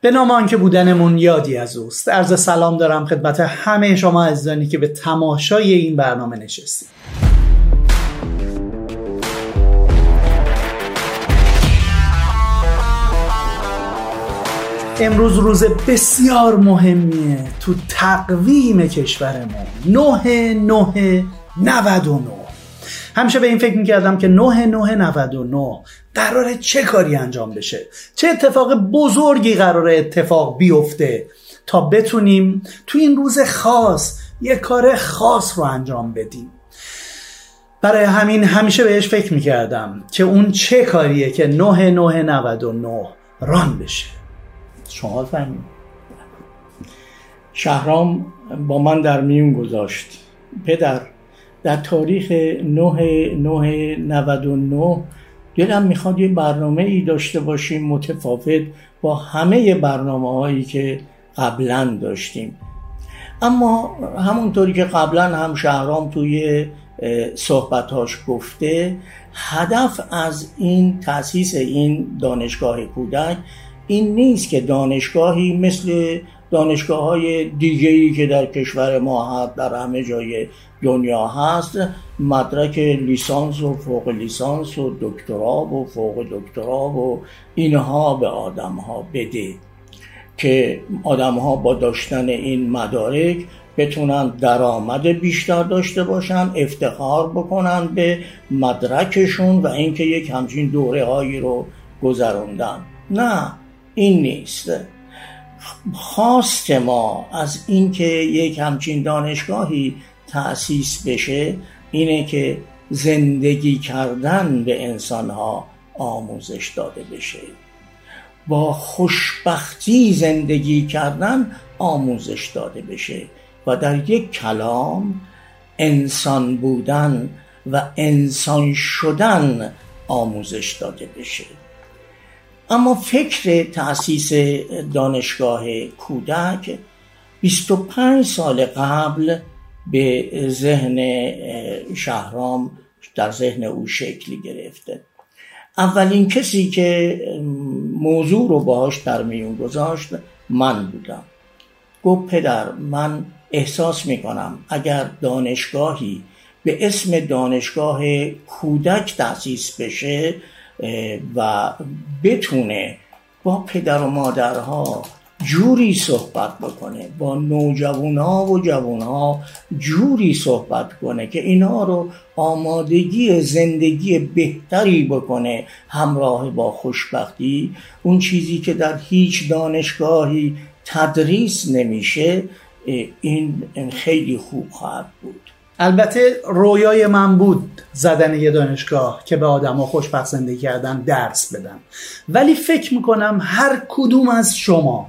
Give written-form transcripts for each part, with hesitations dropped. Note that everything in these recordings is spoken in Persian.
به نام آنکه بودنمون یادی از اوست. عرض سلام دارم خدمت همه شما عزیزانی که به تماشای این برنامه نشستید. امروز روز بسیار مهمیه تو تقویم کشورمون، 9/9/99. همیشه به این فکر میکردم که 9/9/99 قراره چه کاری انجام بشه، چه اتفاق بزرگی قراره اتفاق بیفته تا بتونیم تو این روز خاص یه کار خاص رو انجام بدیم. برای همین همیشه بهش فکر میکردم که اون چه کاریه که 9/9/99 ران بشه. شما فهمید؟ شهرام با من در میون گذاشت: پدر، در تاریخ 9/9/99 دلم میخواد یه برنامه ای داشته باشیم متفاوت با همه برنامه هایی که قبلا داشتیم. اما همونطوری که قبلا هم شهرام توی صحبتاش گفته، هدف از این تأسیس این دانشگاه کودک این نیست که دانشگاهی مثل دانشگاه‌های دیگه‌ای که در کشور ما هست، در همه جای دنیا هست، مدرک لیسانس و فوق لیسانس و دکترا و فوق دکترا و اینها به آدم‌ها بده که آدم‌ها با داشتن این مدارک بتونن درآمد بیشتر داشته باشن، افتخار بکنن به مدرکشون و اینکه یک همچین دوره‌هایی رو گذروندن. نه، این نیست. خواست ما از اینکه یک همچین دانشگاهی تأسیس بشه اینه که زندگی کردن به انسانها آموزش داده بشه، با خوشبختی زندگی کردن آموزش داده بشه و در یک کلام انسان بودن و انسان شدن آموزش داده بشه. اما فکر تأسیس دانشگاه کودک 25 سال قبل به ذهن شهرام، در ذهن او شکلی گرفته. اولین کسی که موضوع رو باهاش در میون گذاشت من بودم. گفت: پدر، من احساس میکنم اگر دانشگاهی به اسم دانشگاه کودک تأسیس بشه و بتونه با پدر و مادرها جوری صحبت بکنه، با نوجوانها و جوانها جوری صحبت کنه که اینها رو آمادگی زندگی بهتری بکنه همراه با خوشبختی، اون چیزی که در هیچ دانشگاهی تدریس نمیشه، این خیلی خوب خواهد بود. البته رویای من بود زدن یه دانشگاه که به آدم‌ها خوشبخت زندگی کردن درس بدم، ولی فکر میکنم هر کدوم از شما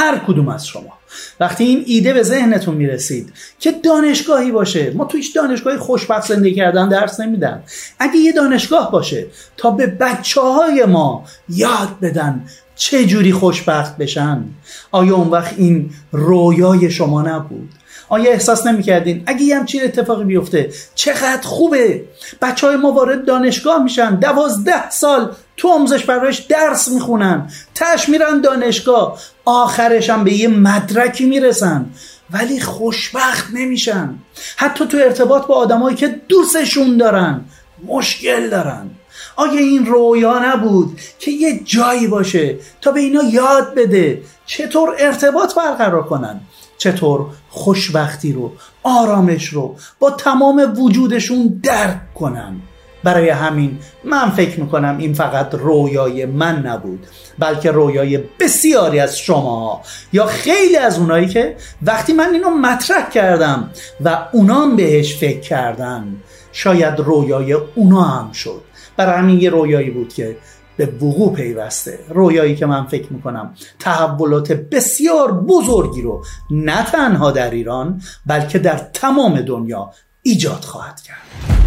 وقتی این ایده به ذهنتون میرسید که دانشگاهی باشه، ما تو هیچ دانشگاهی خوشبخت زندگی کردن درس نمیدن، اگه یه دانشگاه باشه تا به بچه‌های ما یاد بدن چه جوری خوشبخت بشن، آیا اون وقت این رویای شما نبود؟ آیا احساس نمی‌کردین اگه یه همچین اتفاقی بیفته چقدر خوبه؟ بچه‌های ما وارد دانشگاه میشن، 12 سال تو آموزش پرورش درس میخونن، تاش میرن دانشگاه، آخرش هم به یه مدرکی میرسن ولی خوشبخت نمیشن. حتی تو ارتباط با آدمایی که دوستشون دارن مشکل دارن. آیا این رویا نبود که یه جایی باشه تا به اینا یاد بده چطور ارتباط برقرار کنن، چطور خوشبختی رو، آرامش رو با تمام وجودشون درک کنن؟ برای همین من فکر میکنم این فقط رویای من نبود، بلکه رویای بسیاری از شما یا خیلی از اونایی که وقتی من اینو مطرح کردم و اونام بهش فکر کردن، شاید رویای اونا هم شد. برای همین یه رویایی بود که به وقوع پیوسته، رویایی که من فکر میکنم تحولات بسیار بزرگی رو نه تنها در ایران بلکه در تمام دنیا ایجاد خواهد کرد.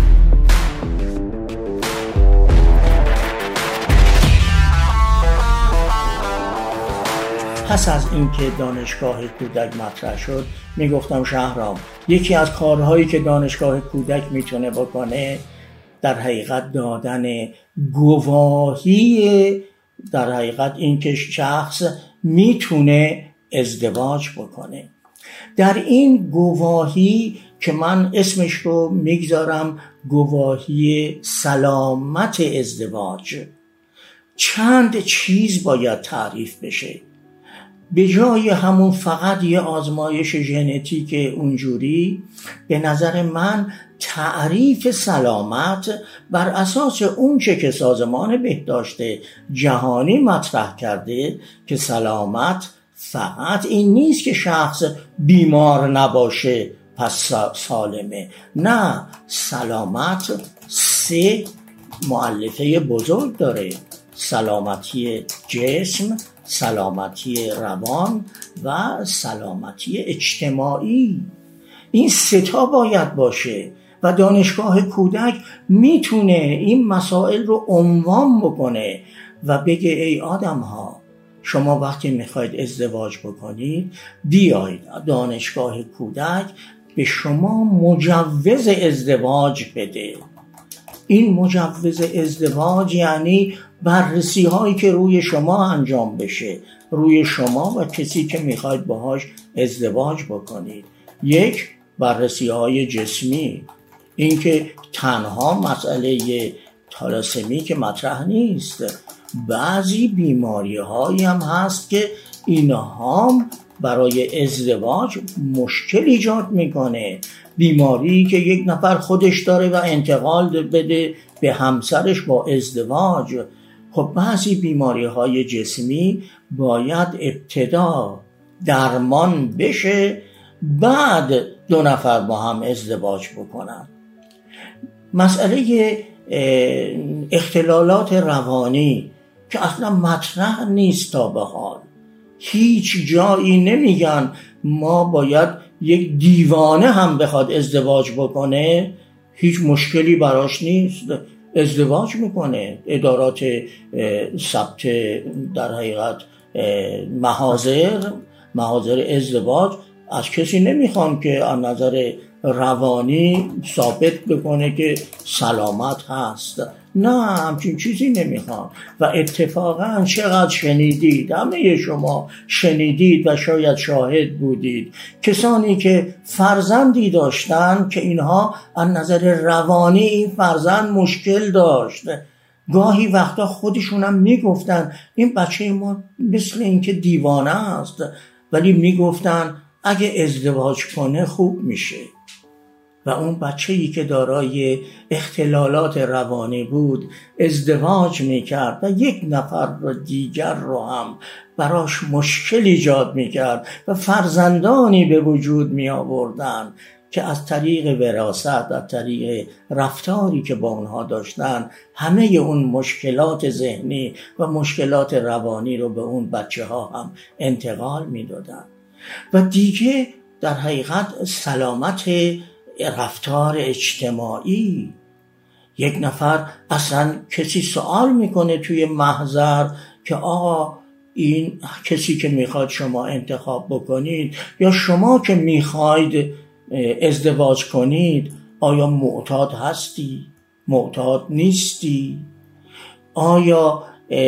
پس از اینکه دانشگاه کودک مطرح شد میگفتم شهرام، یکی از کارهایی که دانشگاه کودک میتونه بکنه در حقیقت دادن گواهی در حقیقت این که شخص میتونه ازدواج بکنه. در این گواهی که من اسمش رو میگذارم گواهی سلامت ازدواج، چند چیز باید تعریف بشه. به جای همون فقط یه آزمایش ژنتیک اونجوری، به نظر من تعریف سلامت بر اساس اونچه که سازمان بهداشت جهانی مطرح کرده که سلامت فقط این نیست که شخص بیمار نباشه پس سالمه. نه، سلامت 3 مؤلفه بزرگ داره: سلامتی جسم، سلامتی روان و سلامتی اجتماعی. این 3 باید باشه و دانشگاه کودک میتونه این مسائل رو عنوان بکنه و بگه ای آدم ها، شما وقتی میخواید ازدواج بکنید بیایید دانشگاه کودک به شما مجوز ازدواج بده. این مجوز ازدواج یعنی بررسی هایی که روی شما انجام بشه، روی شما و کسی که میخواید باهاش ازدواج بکنید. 1 بررسی های جسمی، این که تنها مسئله تالاسمی که مطرح نیست، بعضی بیماری هایی هم هست که اینها برای ازدواج مشکل ایجاد میکنه. بیماری که یک نفر خودش داره و انتقال بده به همسرش با ازدواج. خب بعضی بیماری های جسمی باید ابتدا درمان بشه، بعد 2 نفر با هم ازدواج بکنن. مسئله اختلالات روانی که اصلا مطرح نیست تا به حال، هیچ جایی نمیگن ما باید یک دیوانه هم بخواد ازدواج بکنه هیچ مشکلی براش نیست، ازدواج میکنه. ادارات ثبت در حقیقت محاضر ازدواج از کسی نمیخوان که از نظر روانی ثابت بکنه که سلامت هست. نه، همچین چیزی نمیخوان. و اتفاقا چقدر شنیدید، همه شما شنیدید و شاید شاهد بودید، کسانی که فرزندی داشتن که اینها از نظر روانی این فرزند مشکل داشت، گاهی وقتا خودشونم میگفتن این بچه ما مثل این که دیوانه است، ولی میگفتن اگه ازدواج کنه خوب میشه. و اون بچه‌ای که دارای اختلالات روانی بود ازدواج میکرد و 1 نفر دیگر رو هم براش مشکل ایجاد میکرد و فرزندانی به وجود می آوردن که از طریق وراثت، از طریق رفتاری که با اونها داشتن، همه اون مشکلات ذهنی و مشکلات روانی رو به اون بچه ها هم انتقال میدادن. و دیگه در حقیقت سلامت رفتار اجتماعی. 1 نفر اصلا کسی سوال میکنه توی محضر که آقا این کسی که میخواد شما انتخاب بکنید یا شما که میخواید ازدواج کنید آیا معتاد هستی؟ معتاد نیستی؟ آیا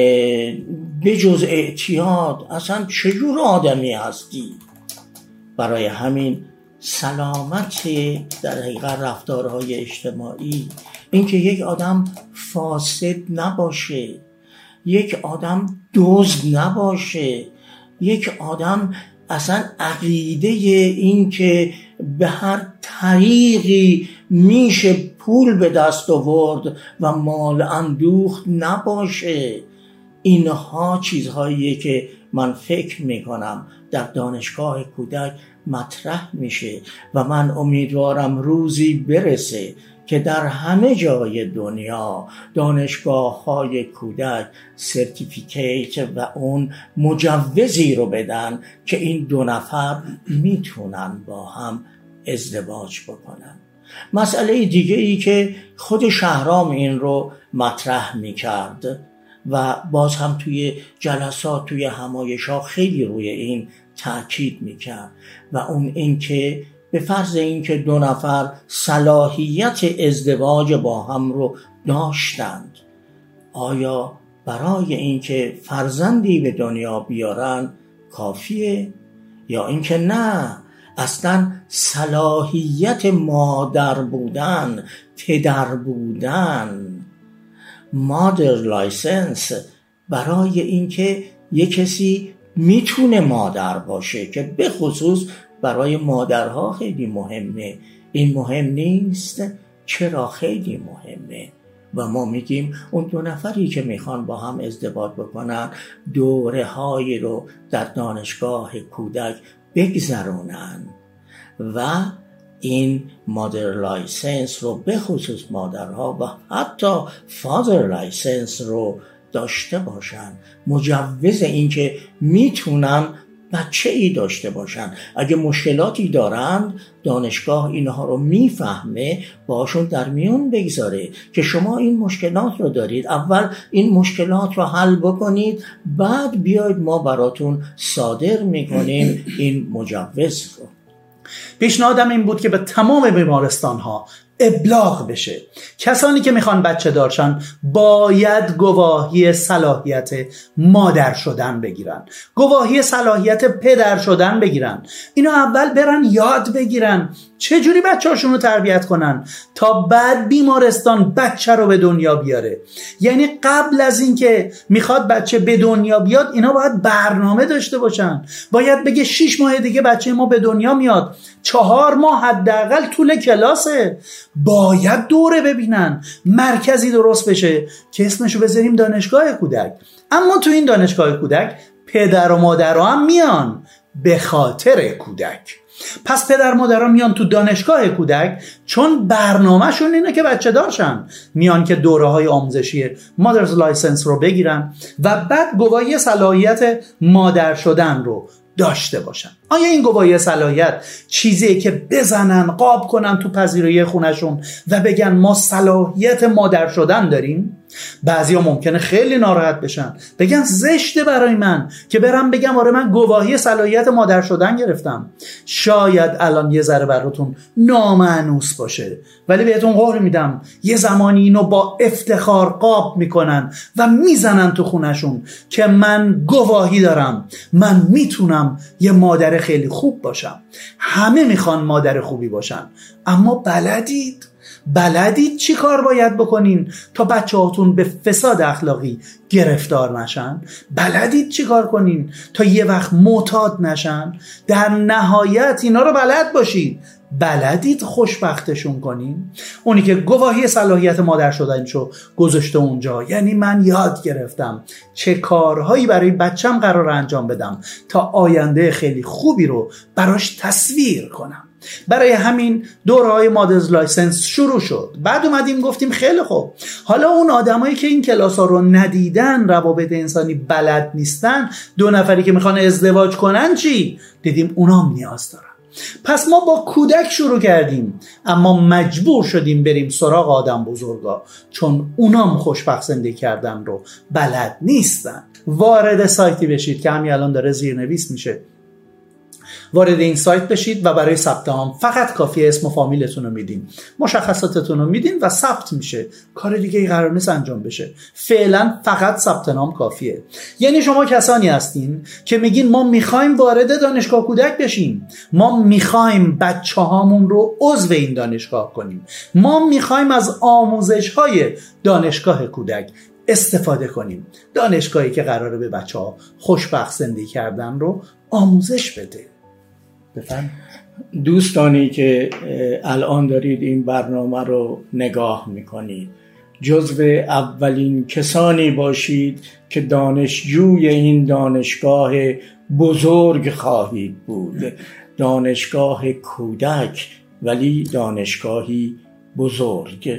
بجز اعتیاد اصلا چجور آدمی هستی؟ برای همین سلامت در حقیقت رفتارهای اجتماعی، اینکه یک آدم فاسد نباشه، یک آدم دزد نباشه، یک آدم اصلا عقیده این که به هر طریقی میشه پول به دست آورد و مال اندوخت نباشه. اینها چیزهاییه که من فکر میکنم در دانشگاه کودک مطرح میشه و من امیدوارم روزی برسه که در همه جای دنیا دانشگاه‌های کودک سرتیفیکیت و اون مجوزی رو بدن که این 2 نفر میتونن با هم ازدواج بکنن. مسئله دیگه ای که خود شهرام این رو مطرح میکرد و باز هم توی جلسات، توی همایش‌ها خیلی روی این تأکید میکرد و اون این که به فرض این که 2 نفر صلاحیت ازدواج با هم رو داشتند، آیا برای اینکه فرزندی به دنیا بیارن کافیه؟ یا اینکه نه، اصلا صلاحیت مادر بودن، پدر بودن، مادر لایسنس، برای اینکه یک کسی میتونه مادر باشه که به خصوص برای مادرها خیلی مهمه. این مهم نیست؟ چرا خیلی مهمه؟ و ما میگیم اون دو نفری که میخوان با هم ازدواج بکنن دوره های رو در دانشگاه کودک بگذرونن و این مادر لایسنس رو به خصوص مادرها و حتی فادر لایسنس رو داشته باشن، مجوز این که میتونن بچه ای داشته باشن. اگه مشکلاتی دارند دانشگاه اینها رو میفهمه، باشون در میون بگذاره که شما این مشکلات رو دارید، اول این مشکلات رو حل بکنید، بعد بیاید ما براتون صادر میکنیم این مجوز رو. پیشنهادم این بود که به تمام بیمارستان ها ابلاغ بشه کسانی که میخوان بچه دارشن باید گواهی صلاحیت مادر شدن بگیرن، گواهی صلاحیت پدر شدن بگیرن. اینو اول برن یاد بگیرن چجوری بچه هاشون رو تربیت کنن تا بعد بیمارستان بچه رو به دنیا بیاره. یعنی قبل از این که میخواد بچه به دنیا بیاد اینا باید برنامه داشته باشن. باید بگه 6 ماه دیگه بچه ما به دنیا میاد، 4 ماه حداقل طول کلاسه، باید دوره ببینن، مرکزی درست بشه که اسمشو بذاریم دانشگاه کودک. اما تو این دانشگاه کودک پدر و مادر هم میان به خاطر کودک. پس پدر مادرها میان تو دانشگاه کودک چون برنامهشون اینه که بچه دارشن، میان که دوره های آموزشی مادرز لایسنس رو بگیرن و بعد گواهی صلاحیت مادر شدن رو داشته باشن. آیا این گواهی صلاحیت چیزیه که بزنن قاب کنن تو پذیرایی خونشون و بگن ما صلاحیت مادر شدن داریم؟ بعضیا ممکنه خیلی ناراحت بشن، بگن زشته برای من که برم بگم آره من گواهی صلاحیت مادر شدن گرفتم. شاید الان یه ذره براتون نامانوس باشه، ولی بهتون قول میدم یه زمانی اینو با افتخار قاب میکنن و میزنن تو خونشون که من گواهی دارم، من میتونم یه مادر خیلی خوب باشم. همه میخوان مادر خوبی باشن، اما بلدید چی کار باید بکنین تا بچه هاتون به فساد اخلاقی گرفتار نشن؟ بلدید چی کار کنین تا یه وقت معتاد نشن؟ در نهایت اینا رو بلد باشید، بلدید خوشبختشون کنین؟ اونی که گواهی صلاحیت مادر شدنشو گذاشته اونجا، یعنی من یاد گرفتم چه کارهایی برای بچم قرار انجام بدم تا آینده خیلی خوبی رو براش تصویر کنم. برای همین دوره‌های مادرز لایسنس شروع شد. بعد اومدیم گفتیم خیلی خوب، حالا اون آدمایی که این کلاس‌ها رو ندیدن، روابط انسانی بلد نیستن، 2 نفری که میخوان ازدواج کنن چی؟ دیدیم اونام نیاز دارن. پس ما با کودک شروع کردیم، اما مجبور شدیم بریم سراغ آدم بزرگا چون اونام خوشبخت زندگی کردن رو بلد نیستن. وارد سایتی بشید که همین الان داره زیرنویس میشه. وارد این سایت بشید و برای ثبت نام فقط کافیه اسم و فامیلتون رو میدین، مشخصاتتون رو میدین و ثبت میشه. کار دیگه ای قرار نیست انجام بشه، فعلا فقط ثبت نام کافیه. یعنی شما کسانی هستین که میگین ما میخوایم وارد دانشگاه کودک بشیم، ما میخوایم بچه هامون رو عضو این دانشگاه کنیم، ما میخوایم از آموزش های دانشگاه کودک استفاده کنیم، دانشگاهی که قراره به بچه ها خوشبخت زندگی کردن رو آموزش بده. بفهم دوستانی که الان دارید این برنامه رو نگاه میکنید، جزو اولین کسانی باشید که دانشجوی این دانشگاه بزرگ خواهید بود. دانشگاه کودک، ولی دانشگاهی بزرگ.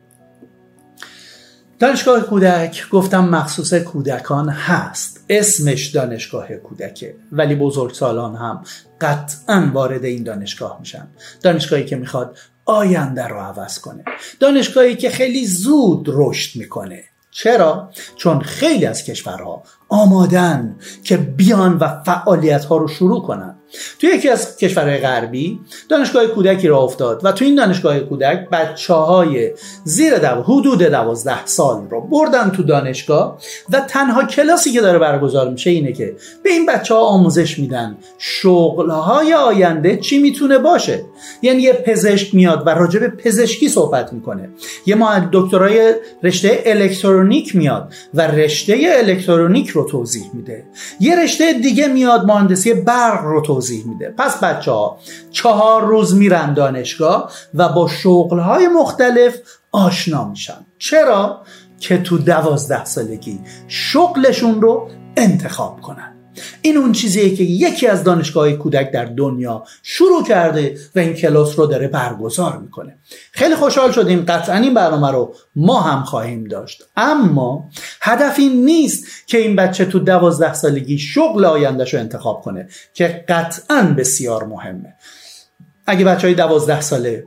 دانشگاه کودک گفتم مخصوص کودکان هست، اسمش دانشگاه کودکه، ولی بزرگسالان هم قطعاً وارد این دانشگاه میشن. دانشگاهی که میخواد آینده رو عوض کنه، دانشگاهی که خیلی زود رشد میکنه. چرا؟ چون خیلی از کشورها آمادن که بیان و فعالیت‌ها رو شروع کنن. توی یکی از کشورهای غربی دانشگاه کودکی راه افتاد و توی این دانشگاه کودک بچه‌های حدود 12 سال رو بردن تو دانشگاه و تنها کلاسی که داره برگزار میشه اینه که به این بچه‌ها آموزش میدن شغل‌های آینده چی میتونه باشه. یعنی یه پزشک میاد و راجع به پزشکی صحبت میکنه، یه دکترای رشته الکترونیک میاد و رشته الکترونیک رو توضیح میده، یه رشته دیگه میاد مهندسی برق رو توضیح میده. پس بچه‌ها 4 روز میرن دانشگاه و با شغل‌های مختلف آشنا میشن. چرا؟ که تو 12 سالگی شغلشون رو انتخاب کنن. این اون چیزیه که یکی از دانشگاه‌های کودک در دنیا شروع کرده و این کلاس رو داره برگزار میکنه. خیلی خوشحال شدیم، قطعا این برنامه رو ما هم خواهیم داشت، اما هدف این نیست که این بچه تو 12 سالگی شغل آیندهش رو انتخاب کنه که قطعا بسیار مهمه. اگه بچه های 12 ساله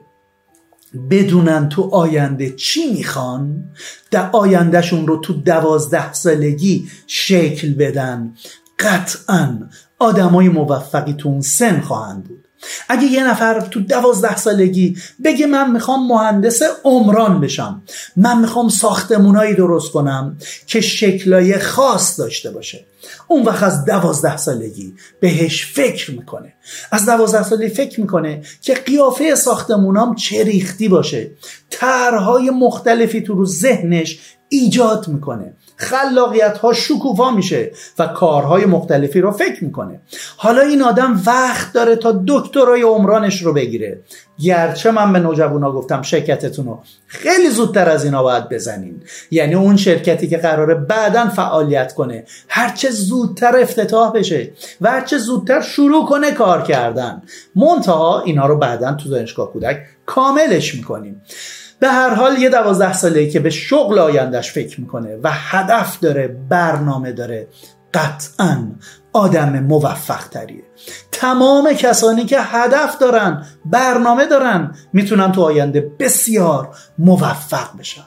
بدونن تو آینده چی میخوان، در آیندهشون رو تو 12 سالگی شکل بدن، قطعاً آدمای موفقی تو اون سن خواهند بود. اگه یه نفر تو 12 سالگی بگه من میخوام مهندس عمران بشم، من میخوام ساختمونایی درست کنم که شکلای خاص داشته باشه، اون وقت از 12 سالگی بهش فکر میکنه. از 12 سالگی فکر میکنه که قیافه ساختمونام چه ریختی باشه، طرحهای مختلفی تو رو ذهنش ایجاد میکنه، خلاقیت ها شکوفا میشه و کارهای مختلفی رو فکر میکنه. حالا این آدم وقت داره تا دکترای عمرانش رو بگیره. گرچه من به نوجوانا گفتم شرکتتون رو خیلی زودتر از اینا باید بزنین، یعنی اون شرکتی که قراره بعداً فعالیت کنه هرچه زودتر افتتاح بشه و هرچه زودتر شروع کنه کار کردن. منتها اینا رو بعداً تو دانشگاه کودک کاملش میکنیم. به هر حال یه 12 ساله‌ای که به شغل آیندهش فکر میکنه و هدف داره، برنامه داره، قطعاً آدم موفق تریه. تمام کسانی که هدف دارن، برنامه دارن، میتونن تو آینده بسیار موفق بشن،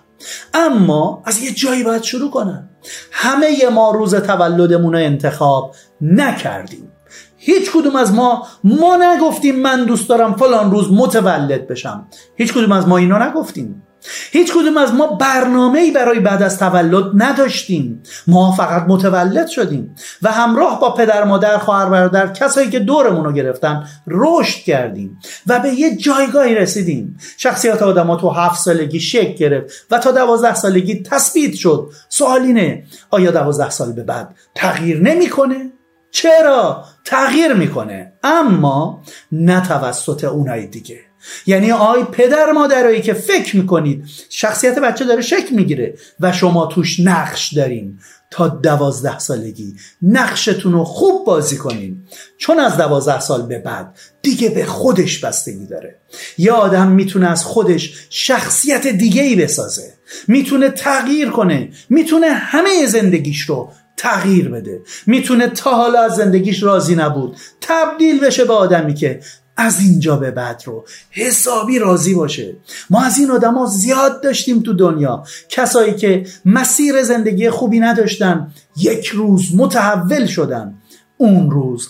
اما از یه جایی باید شروع کنن. همه ما روز تولدمون رو انتخاب نکردیم. هیچ کدوم از ما نگفتیم من دوست دارم فلان روز متولد بشم. هیچ کدوم از ما اینا نگفتیم. هیچ کدوم از ما برنامه‌ای برای بعد از تولد نداشتیم. ما فقط متولد شدیم و همراه با پدر، مادر، خواهر، برادر، کسایی که دورمون رو گرفتن رشد کردیم و به یه جایگاهی رسیدیم. شخصیت آدم‌ها تو 7 سالگی شکل گرفت و تا 12 سالگی تثبیت شد. سوال اینه آیا 12 سال به بعد تغییر نمی‌کنه؟ چرا؟ تغییر میکنه، اما نه توسط اونای دیگه. یعنی پدر مادرایی که فکر میکنید شخصیت بچه داره شکل میگیره و شما توش نقش دارین، تا 12 سالگی نقشتون رو خوب بازی کنین، چون از 12 سال به بعد دیگه به خودش بستگی داره. یه آدم میتونه از خودش شخصیت دیگه‌ای بسازه، میتونه تغییر کنه، میتونه همه زندگیش رو تغییر بده، میتونه تا حالا از زندگیش راضی نبود تبدیل بشه به آدمی که از اینجا به بعد رو حسابی راضی باشه. ما از این آدم ها زیاد داشتیم تو دنیا، کسایی که مسیر زندگی خوبی نداشتن، یک روز متحول شدن، اون روز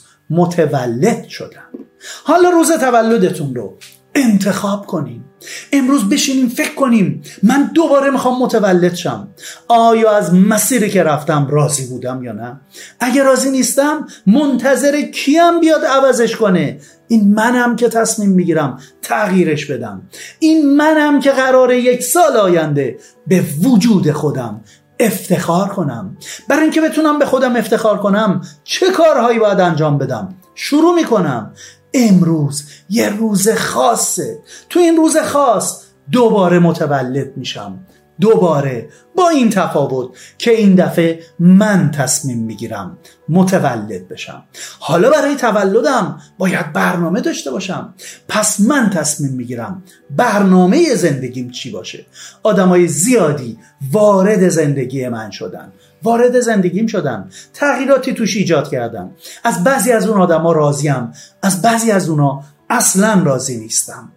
متولد شدن. حالا روز تولدتون رو انتخاب کنین. امروز بشینیم فکر کنیم من دوباره میخوام متولد شم. آیا از مسیری که رفتم راضی بودم یا نه؟ اگه راضی نیستم منتظر کیم بیاد عوضش کنه؟ این منم که تصمیم میگیرم تغییرش بدم. این منم که قراره 1 سال آینده به وجود خودم افتخار کنم. برای اینکه بتونم به خودم افتخار کنم چه کارهایی باید انجام بدم؟ شروع میکنم. امروز یه روز خاصه، تو این روز خاص دوباره متولد میشم، دوباره با این تفاوت که این دفعه من تصمیم میگیرم متولد بشم. حالا برای تولدم باید برنامه داشته باشم، پس من تصمیم میگیرم برنامه زندگیم چی باشه. آدمای زیادی وارد زندگی من شدن، وارد زندگیم شدن، تغییراتی توش ایجاد کردم. از بعضی از اون آدما راضیم، از بعضی از اونا اصلا راضی نیستم.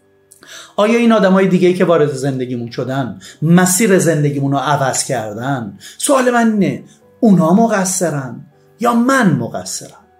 آیا این آدمای دیگه‌ای که وارد زندگیمون شدن مسیر زندگیمون رو عوض کردن؟ سوال من اینه اونا مقصرن یا من مقصرم؟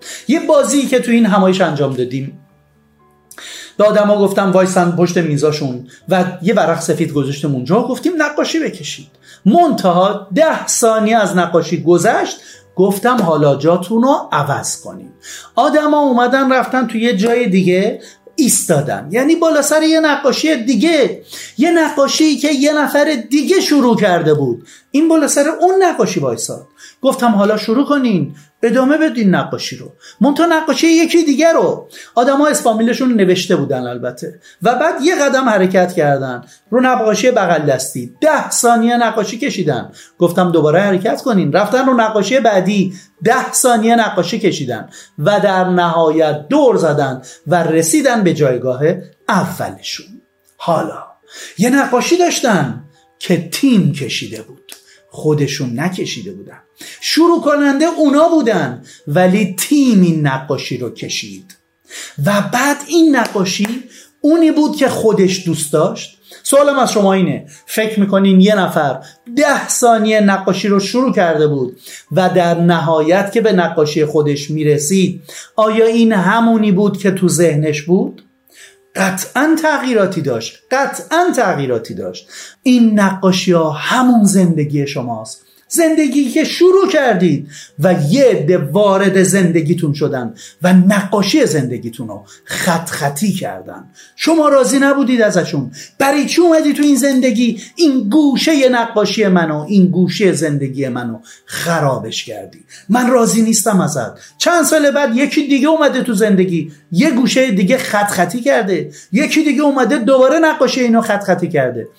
یه بازی که تو این همایش انجام دادیم، به آدما گفتم وایسن پشت میزاشون و یه ورق سفید گذاشتیم اونجا، گفتیم نقاشی بکشید. منتها 10 ثانیه از نقاشی گذشت، گفتم حالا جاتون رو عوض کنیم. آدما اومدن رفتن تو یه جای دیگه ایستادن، یعنی بالا سر یه نقاشی دیگه، یه نقاشی که یه نفر دیگه شروع کرده بود، این بالا سر اون نقاشی وایساد. گفتم حالا شروع کنین، ادامه بدین نقاشی رو. منتها نقاشی یکی دیگه رو آدم‌ها اسپامیلشون نوشته بودن البته، و بعد یه قدم حرکت کردن رو نقاشی بغل دستی، 10 ثانیه نقاشی کشیدن. گفتم دوباره حرکت کنین، رفتن رو نقاشی بعدی، 10 ثانیه نقاشی کشیدن و در نهایت دور زدن و رسیدن به جایگاه اولشون. حالا یه نقاشی داشتن که تیم کشیده بود، خودشون نکشیده بودن. شروع کننده اونا بودن ولی تیم این نقاشی رو کشید و بعد این نقاشی اونی بود که خودش دوست داشت. سوالم از شما اینه، فکر میکنین یه نفر 10 ثانیه نقاشی رو شروع کرده بود و در نهایت که به نقاشی خودش میرسید، آیا این همونی بود که تو ذهنش بود؟ قطعاً تغییراتی داشت، قطعاً تغییراتی داشت. این نقاشی ها همون زندگی شماست، زندگی که شروع کردید و یه عده وارد زندگیتون شدن و نقاشی زندگیتون رو خط خطی کردن. شما راضی نبودید ازشون، برای چی اومدی تو این زندگی این گوشه نقاشی منو، این گوشه زندگی منو خرابش کردی؟ من راضی نیستم ازت. چند سال بعد یکی دیگه اومده تو زندگی، یه گوشه دیگه خط خطی کرده، یکی دیگه اومده دوباره نقاشی اینو خط خطی کرده.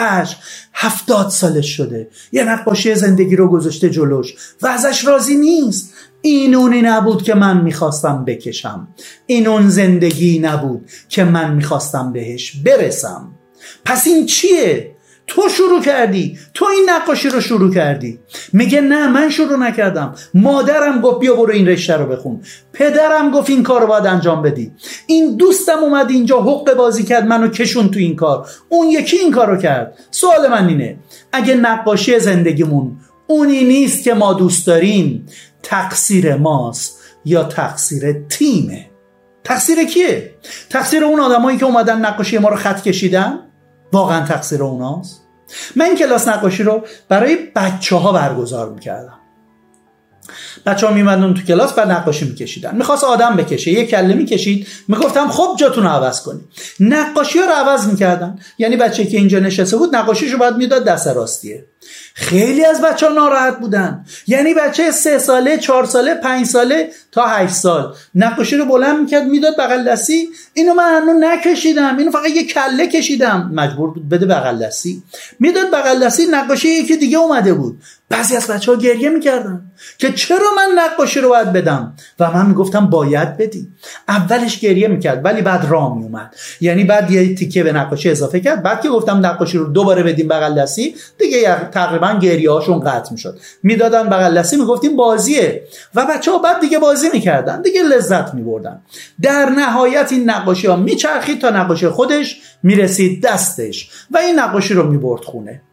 70 سالش شده، یه نقاشی زندگی رو گذاشته جلوش و ازش راضی نیست. این اونی نبود که من میخواستم بکشم، این اون زندگی نبود که من میخواستم بهش برسم. پس این چیه؟ تو شروع کردی، تو این نقاشی رو شروع کردی. میگه نه من شروع نکردم، مادرم گفت بیا برو این رشته رو بخون، پدرم گفت این کار رو باید انجام بدی، این دوستم اومد اینجا حق بازی کرد منو کشون تو این کار، اون یکی این کار رو کرد. سوال من اینه، اگه نقاشی زندگیمون اونی نیست که ما دوست داریم، تقصیر ماست یا تقصیر تیمه؟ تقصیر کیه؟ تقصیر اون آدمایی که اومدن نقاشی ما رو خط کشیدن؟ واقعا تقصیر اوناست؟ من این کلاس نقاشی رو برای بچه‌ها برگزار میکردم. بچه‌ها میمدن تو کلاس بعد نقاشی میکشیدن. میخواست آدم بکشه، یک کله میکشید، میگفتم خب جاتون رو عوض کنید. نقاشی رو عوض میکردن. یعنی بچه‌ای که اینجا نشسته بود نقاشیشو بعد میداد دست راستیه. خیلی از بچه‌ها ناراحت بودن. یعنی بچه 3 ساله، 4 ساله، 5 ساله تا 8 سال نقاشی رو بلند میکرد میداد بغل دستی، اینو من هنوز نکشیدم، اینو فقط یه کله کشیدم، مجبور بود بده بغل دستی، میداد بغل دستی، نقاشی یکی دیگه اومده بود. بعضی از بچه‌ها گریه میکردن که چرا من نقاشی رو باید بدم و من میگفتم باید بدی. اولش گریه میکرد ولی بعد راه میومد، یعنی بعد یه تیکه به نقاشی اضافه کرد. بعد که گفتم نقاشی رو دوباره بدیم بغل دستی، دیگه تقریبا گریه هاشون قطع میشد، میدادن بغل دستی، میگفتیم بازیه و بچه‌ها بعد دیگه بازی میکردن، دیگه لذت میبردن. در نهایت این نقاشی ها میچرخید تا نقاشی خودش میرسید دستش و این نقاشی رو میبرد خونه.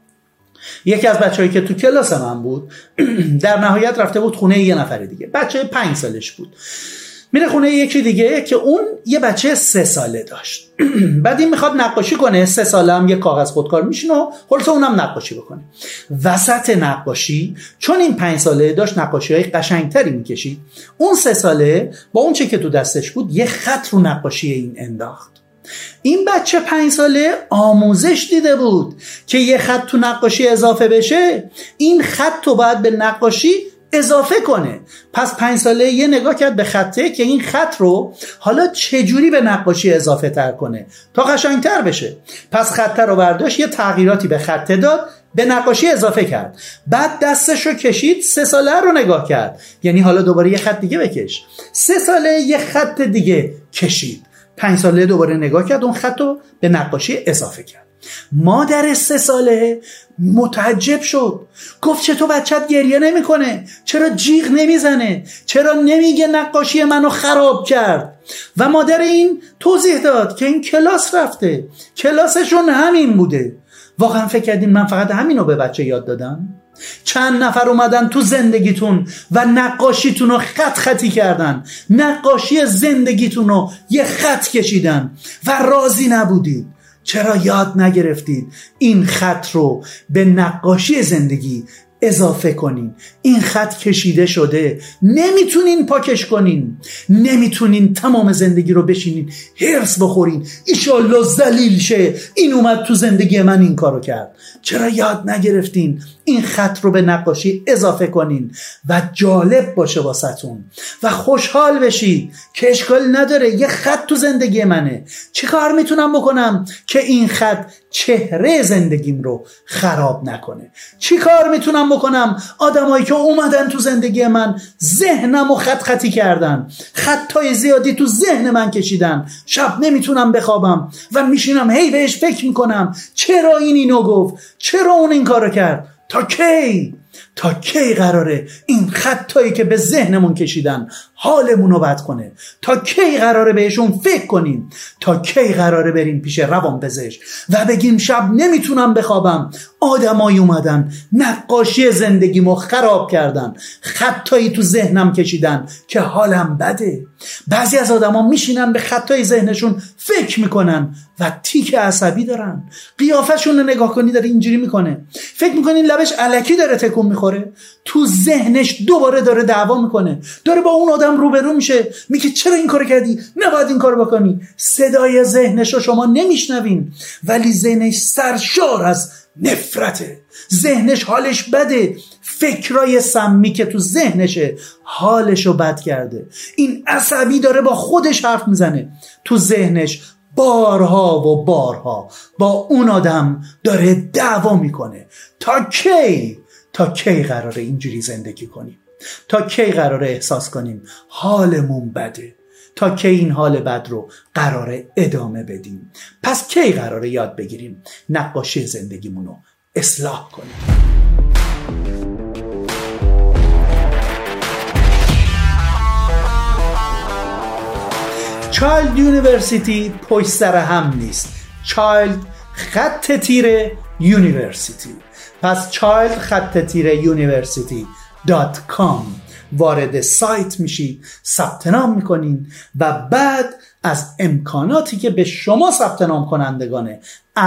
یکی از بچه‌هایی که تو کلاس من بود در نهایت رفته بود خونه یه نفر دیگه، بچه 5 سالش بود، میره خونه یکی دیگه که اون یه بچه 3 ساله داشت. بعد این میخواد نقاشی کنه، 3 ساله هم یه کاغذ خودکار میشینه و خلاص اونم نقاشی بکنه. وسط نقاشی، چون این 5 ساله داشت نقاشی‌های قشنگتری میکشید، اون 3 ساله با اون چه که تو دستش بود یه خط رو نقاشی این انداخت. این بچه 5 ساله آموزش دیده بود که یه خط تو نقاشی اضافه بشه، این خط رو باید به نقاشی اضافه کنه. پس 5 ساله یه نگاه کرد به خطه که این خط رو حالا چجوری به نقاشی اضافه تر کنه تا قشنگتر بشه. پس خطه رو برداشت، یه تغییراتی به خطه داد، به نقاشی اضافه کرد. بعد دستش رو کشید، 3 ساله رو نگاه کرد، یعنی حالا دوباره یه خط دیگه بکش. 3 ساله یه خط دیگه کشید، 5 ساله دوباره نگاه کرد، اون خط رو به نقاشی اضافه کرد. مادر 3 ساله متعجب شد، گفت چطور بچت گریه نمی کنه؟ چرا جیغ نمیزنه؟ چرا نمیگه نقاشی منو خراب کرد؟ و مادر این توضیح داد که این کلاس رفته، کلاسشون همین بوده. واقعا فکر کردین من فقط همینو به بچه یاد دادم؟ چند نفر اومدن تو زندگیتون و نقاشیتون رو خط خطی کردن، نقاشی زندگیتون رو یه خط کشیدن و راضی نبودید. چرا یاد نگرفتید این خط رو به نقاشی زندگی اضافه کنین؟ این خط کشیده شده، نمیتونین پاکش کنین، نمیتونین تمام زندگی رو بشینین هرس بخورین ایشالله ذلیل شه این اومد تو زندگی من این کارو کرد. چرا یاد نگرفتین این خط رو به نقاشی اضافه کنین و جالب باشه واسهتون و خوشحال بشید که اشکال نداره یه خط تو زندگی منه، چه کار میتونم بکنم که این خط چهره زندگیم رو خراب نکنه؟ چی کار میتونم بکنم آدمایی که اومدن تو زندگی من ذهنم رو خط خطی کردن، خطای زیادی تو ذهن من کشیدن، شب نمیتونم بخوابم و میشینم هی بهش فکر میکنم چرا این اینو گفت، چرا اون این کارو کرد؟ تا کی قراره این خطایی که به ذهنمون کشیدن حالمون رو بد کنه؟ تا کی قراره بهشون فکر کنیم؟ تا کی قراره بریم پیش روانپزشک و بگیم شب نمیتونم بخوابم، آدمایی اومدن نقاشی زندگیمو خراب کردن، خطایی تو ذهنم کشیدن که حالم بده. بعضی از آدما میشینن به خطای ذهنشون فکر میکنن و تیک عصبی دارن، قیافشون رو نگاه کنی داره اینجوری میکنه، فکر میکنین لبش الکی داره تکون میخوره، تو ذهنش دوباره داره دعوا میکنه، داره با اون آدم روبرو میشه، میگه چرا این کارو کردی، نباید این کارو بکنی. صدای ذهنش رو شما نمیشنوین ولی ذهنش سرشار از نفرته، ذهنش حالش بده، فکرای سمی که تو ذهنشه حالشو بد کرده. این عصبی داره با خودش حرف میزنه، تو ذهنش بارها و بارها با اون آدم داره دعوا میکنه. تا کی قراره اینجوری زندگی کنیم؟ تا کی قراره احساس کنیم حالمون بده؟ تا کی این حال بد رو قراره ادامه بدیم؟ پس کی قراره یاد بگیریم نقاشی زندگیمون رو اصلاح کنیم؟ چایلد یونیورسیتی پشت سر هم نیست، چایلد خط تیره یونیورسیتی. پس چایلد خط تیره یونیورسیتی.com وارد سایت میشید، ثبت نام میکنین و بعد از امکاناتی که به شما ثبت نام کنندگان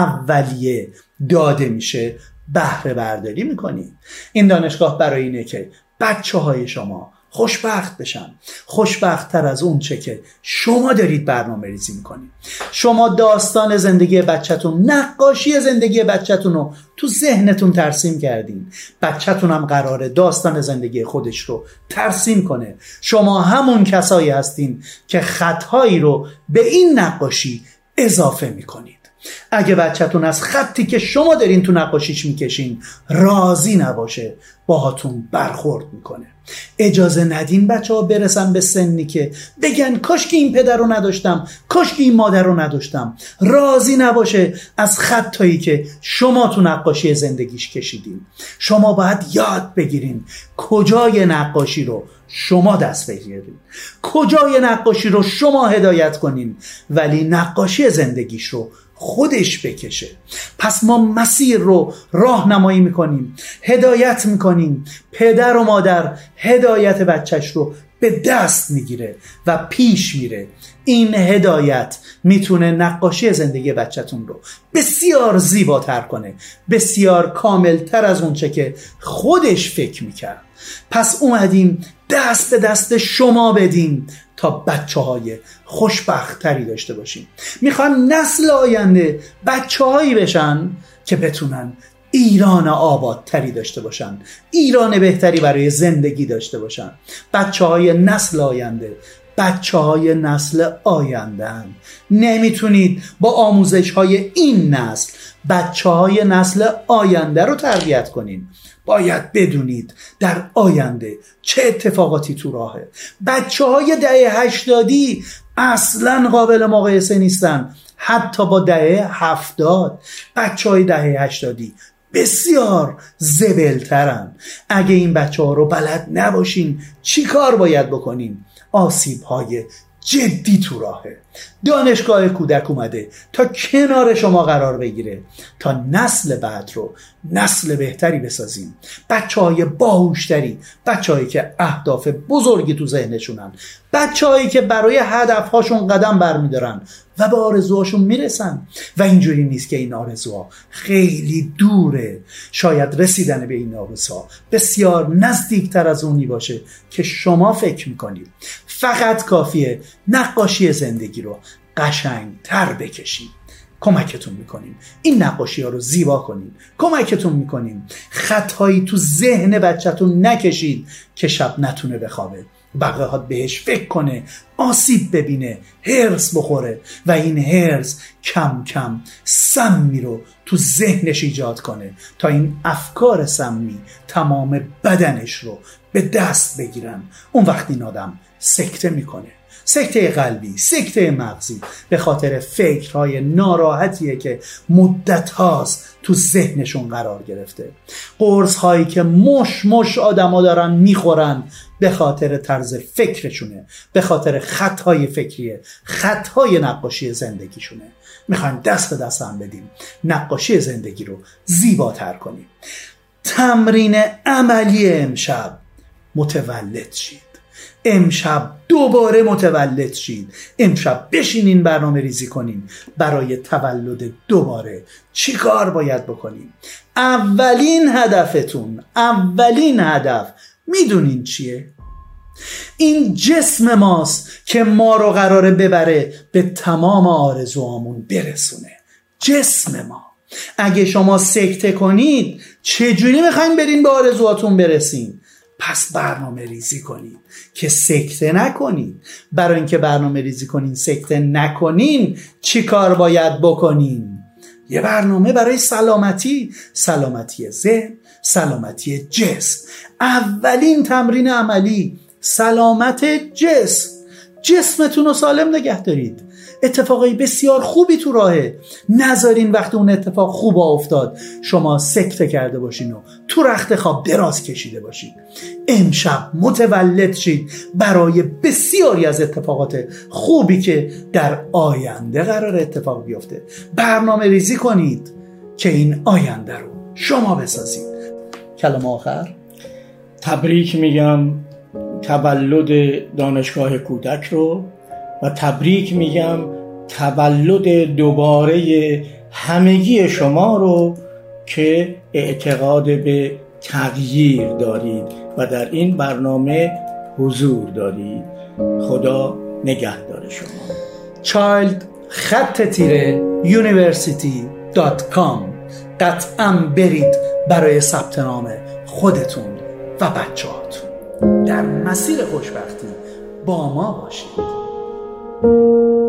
اولیه داده میشه بهره برداری میکنید. این دانشگاه برای اینه که بچه های شما خوشبخت بشن، خوشبخت تر از اون چه که شما دارید برنامه ریزی میکنید. شما داستان زندگی بچه‌تون، نقاشی زندگی بچه‌تون رو تو ذهنتون ترسیم کردین، بچه‌تون هم قراره داستان زندگی خودش رو ترسیم کنه. شما همون کسایی هستین که خطهایی رو به این نقاشی اضافه میکنید. اگه بچه‌تون از خطی که شما دارین تو نقاشیش میکشین راضی نباشه باهاتون برخورد میکنه. اجازه ندین بچه‌ها برسن به سنی که بگن کاش که این پدر رو نداشتم، کاش که این مادر رو نداشتم. راضی نباشه از خطایی که شما تو نقاشی زندگیش کشیدین. شما باید یاد بگیرین کجای نقاشی رو شما دست بگیرین، کجای نقاشی رو شما هدایت کنین ولی نقاشی زندگیش رو خودش بکشه. پس ما مسیر رو راهنمایی میکنیم، هدایت میکنیم. پدر و مادر هدایت بچهش رو به دست میگیره و پیش میره. این هدایت میتونه نقاشی زندگی بچه‌تون رو بسیار زیباتر کنه، بسیار کاملتر از اون چه که خودش فکر میکرد. پس اومدیم دست به دست شما بدیم تا بچه‌های خوشبخت‌تری داشته باشیم. میخوان نسل آینده بچه‌هایی بشن که بتونن ایران آبادتری داشته باشن، ایران بهتری برای زندگی داشته باشن. بچه‌های نسل آینده، بچه‌های نسل آینده هم. نمیتونید با آموزش‌های این نسل بچه‌های نسل آینده رو تربیت کنین. باید بدونید در آینده چه اتفاقاتی تو راهه. بچه‌های دهه 80 اصلاً قابل مقایسه نیستن حتی با دهه 70. بچه‌های دهه 80 بسیار زبلترن. اگه این بچه‌ها رو بلد نباشین چی کار باید بکنین؟ آسیب‌های جدی تو راهه. دانشگاه کودک اومده تا کنار شما قرار بگیره تا نسل بعد رو نسل بهتری بسازیم، بچه‌های باهوشتری، بچه‌هایی که اهداف بزرگی تو ذهنشونن، بچه‌هایی که برای هدفهاشون قدم برمیدارن و به آرزوهاشون میرسن و اینجوری نیست که این آرزوها خیلی دوره. شاید رسیدن به این آرزوها بسیار نزدیکتر از اونی باشه که شما فکر میکنید. فقط کافیه نقاشی زندگی رو قشنگتر بکشید. کمکتون میکنیم این نقاشی ها رو زیبا کنید، کمکتون میکنیم خطهایی تو ذهن بچه‌تون نکشید که شب نتونه بخوابه، بقیهات بهش فکر کنه، آسیب ببینه، هرس بخوره و این هرس کم کم سمی رو تو ذهنش ایجاد کنه تا این افکار سمی تمام بدنش رو به دست بگیرن. اون وقت این آدم سکته میکنه، سکته قلبی، سکته مغزی، به خاطر فکرهای ناراحتیه که مدت هاست تو ذهنشون قرار گرفته. قرص هایی که مش آدم ها دارن میخورن به خاطر طرز فکرشونه، به خاطر خطهای فکریه، خطهای نقاشی زندگیشونه. میخوایم دست به دست هم بدیم، نقاشی زندگی رو زیباتر کنیم. تمرین عملی امشب: متولد شید. امشب دوباره متولد شید. امشب بشینین برنامه ریزی کنین برای تولد دوباره. چی کار باید بکنیم؟ اولین هدفتون، اولین هدف میدونین چیه؟ این جسم ماست که ما رو قراره ببره به تمام آرزوامون برسونه. جسم ما. اگه شما سکته کنید چجوری میخواین برین به آرزوهاتون برسین؟ پس برنامه ریزی کنید که سکته نکنید. برای اینکه برنامه ریزی کنین سکته نکنین چی کار باید بکنین؟ یه برنامه برای سلامتی ذهن، سلامتی جسم. اولین تمرین عملی سلامت جسم. جسمتون رو سالم نگه دارید. اتفاقی بسیار خوبی تو راهه. نذارین وقتی اون اتفاق خوب افتاد شما سکته کرده باشین و تو رخت خواب دراز کشیده باشین. امشب متولد شید برای بسیاری از اتفاقات خوبی که در آینده قرار اتفاق بیفته. برنامه ریزی کنید که این آینده رو شما بسازید. کلام آخر: تبریک میگم تولد دانشگاه کودک رو و تبریک میگم تولد دوباره همگی شما رو که اعتقاد به تغییر دارید و در این برنامه حضور دارید. خدا نگهدار شما. child_university.com قطعا برید برای ثبت نام خودتون و بچه‌هاتون. در مسیر خوشبختی با ما باشید.